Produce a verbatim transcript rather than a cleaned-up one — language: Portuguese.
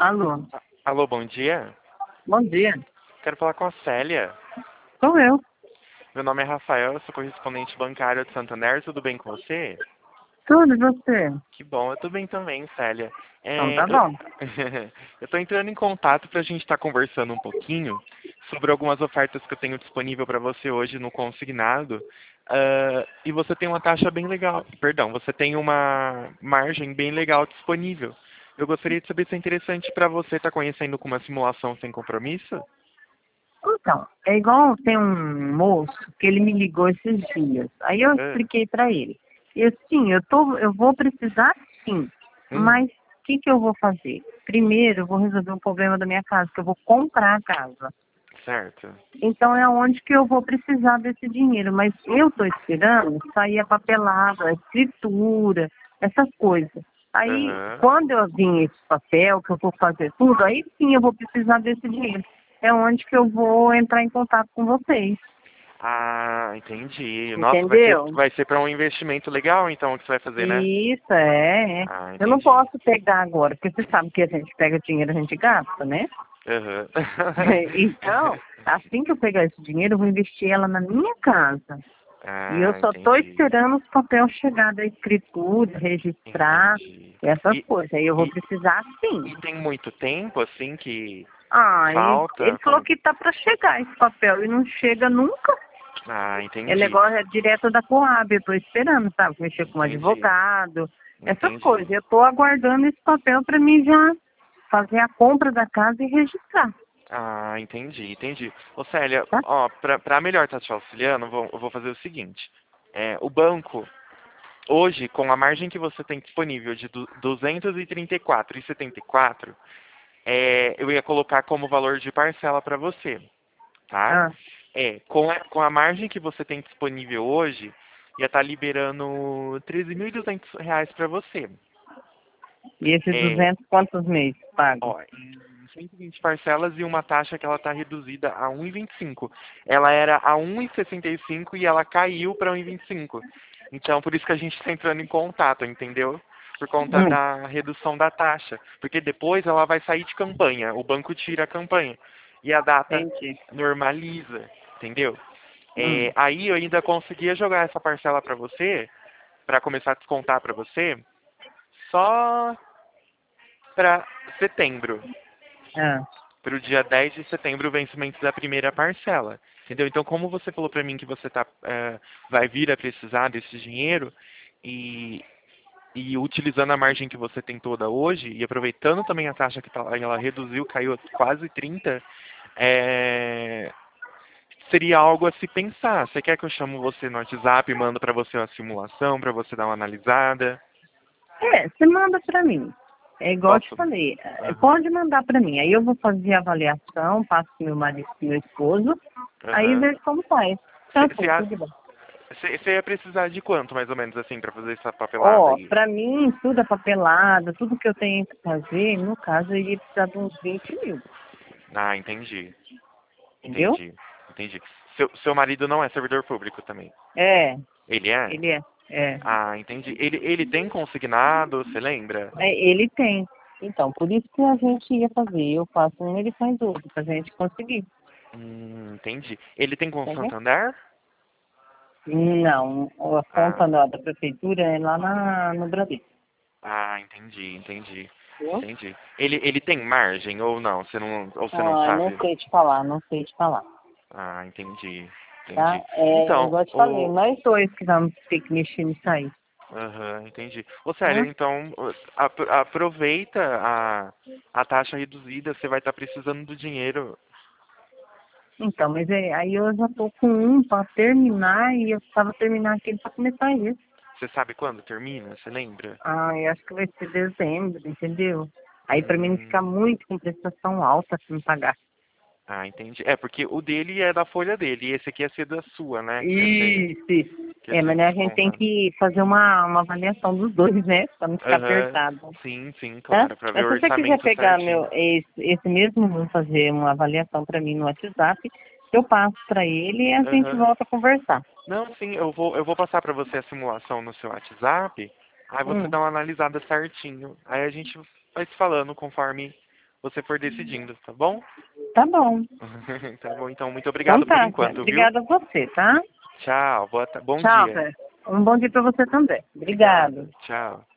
Alô, A- Alô, bom dia. bom dia. Quero falar com a Célia. Sou eu. Meu nome é Rafael, eu sou correspondente bancário de Santander. Tudo bem com você? Tudo e você? Que bom, eu tô bem também, Célia. Então É, tá eu... bom. eu tô entrando em contato pra gente estar conversando um pouquinho sobre algumas ofertas que eu tenho disponível para você hoje no consignado. Ah, e você tem uma taxa bem legal, perdão, você tem uma margem bem legal disponível. Eu gostaria de saber se é interessante para você estar conhecendo com uma simulação sem compromisso? Então, é igual tem um moço que ele me ligou esses dias. Aí eu Ah, expliquei pra ele. E assim, eu tô, eu vou precisar sim, hum, mas o que que eu vou fazer? Primeiro, eu vou resolver um problema da minha casa, que eu vou comprar a casa. certo. Então é onde que eu vou precisar desse dinheiro, mas eu estou esperando sair a papelada, a escritura, essas coisas. Aí, Aham. quando eu vim esse papel, que eu vou fazer tudo, aí sim eu vou precisar desse dinheiro. É onde que eu vou entrar em contato com vocês, Ah, entendi. Nossa, vai ser, entendeu? vai ser para um investimento legal, então, que você vai fazer, né? Isso, é, é. Ah, Eu não entendi. posso pegar agora, porque você sabe que a gente pega dinheiro, a gente gasta, né? Aham. Então, assim que eu pegar esse dinheiro, eu vou investir ela na minha casa. E eu Ah, só estou entendi. esperando os papéis chegar da escritura, registrar, Entendi. essas E, coisas. Aí eu vou e, precisar sim. e tem muito tempo, assim, que Ah, e ele falta? falou Como... que tá para chegar esse papel e não chega nunca. Ah, É entendi. negócio é direto da Coab, eu estou esperando, sabe? Mexer com um Entendi. advogado, essas Entendi. coisas. Eu estou aguardando esse papel para mim já fazer a compra da casa e registrar, Ah, entendi, entendi. Ô, Célia, tá? ó, pra, pra melhor estar te auxiliando, eu vou, eu vou fazer o seguinte. É, o banco, hoje, com a margem que você tem disponível de du- duzentos e trinta e quatro e setenta e quatro, é, eu ia colocar como valor de parcela para você, tá? Ah, É, com a, com a margem que você tem disponível hoje, ia estar liberando treze mil e duzentos reais para você. e esses É, duzentos quantos meses pago? ó, em cento e vinte parcelas e uma taxa que ela está reduzida a um e vinte e cinco. Ela era a um e sessenta e cinco e ela caiu para um e vinte e cinco. Então, por isso que a gente está entrando em contato, entendeu? Por conta Hum, da redução da taxa. Porque depois ela vai sair de campanha. O banco tira a campanha. E a data entendi. normaliza, entendeu? Hum, É, aí eu ainda conseguia jogar essa parcela para você, para começar a descontar para você, só para setembro. ah. Para o dia dez de setembro, o vencimento da primeira parcela. Entendeu? Então, como você falou para mim que você tá, é, vai vir a precisar desse dinheiro e, e utilizando a margem que você tem toda hoje e aproveitando também a taxa que tá, ela reduziu, caiu a quase trinta, é, seria algo a se pensar. Você quer que eu chamo você no WhatsApp e mando para você uma simulação, para você dar uma analisada? É, você manda para mim. É igual eu te Posso? falei, é, Aham. pode mandar para mim. Aí eu vou fazer a avaliação, passo pro meu marido, pro meu esposo, aí Aham. vejo como faz. Tá, pô, Você tudo de bom. ia precisar de quanto, mais ou menos, assim, para fazer essa papelada Ó, aí? para mim, tudo é papelada, tudo que eu tenho que fazer, no caso, eu iria precisar de uns vinte mil, Ah, entendi. entendeu? Entendi. Entendi. Seu, seu marido não é servidor público também? É, Ele é? ele é, é, Ah, entendi. Ele, ele tem consignado, você lembra? é, ele tem. Então, por isso que a gente ia fazer. Eu faço um, ele faz outro, pra gente conseguir, Hum, entendi. Ele tem com entendeu? Santander? Não, a conta Ah, da, da prefeitura é lá na, no Brasil. ah, entendi, entendi. Entendeu? Entendi. Ele, ele tem margem ou não? Você não, ou você não Ah, não sabe? sei te falar, não sei te falar, Ah, entendi. tá? Entendi. É, Então, igual eu te falei, o, nós dois que vamos ter que mexer nisso aí, aham, entendi. Ô, Célia, tá? então, apro- aproveita a, a taxa reduzida, você vai estar precisando do dinheiro. Então, mas é, aí eu já tô com um para terminar e eu precisava terminar aquele para começar esse. Você sabe quando termina? Você lembra? Ah, eu acho que vai ser dezembro, entendeu? Aí para mim não ficar Hum, muito com prestação alta se me pagar. ah, entendi. É, porque o dele é da folha dele, e esse aqui ia ser da sua, né? Que ia ser, Isso, isso. que ia É, ser mas né, a gente tem descontado. que fazer uma, uma avaliação dos dois, né? Para não ficar Aham, apertado. sim, sim, Tá? claro, pra ver Mas o se você quiser orçamento pegar meu, certinho. esse, esse mesmo, vou fazer uma avaliação para mim no WhatsApp, eu passo para ele e a gente Aham. volta a conversar. Não, sim, eu vou, eu vou passar pra você a simulação no seu WhatsApp, aí você Hum, dá uma analisada certinho. Aí a gente vai se falando conforme você for decidindo, tá bom? Tá bom. Tá bom, então muito obrigado Então tá, por enquanto, viu? obrigada a você, tá? Tchau, boa ta- bom Tchau, dia. Fé. Um bom dia pra você também. Obrigada. Tchau.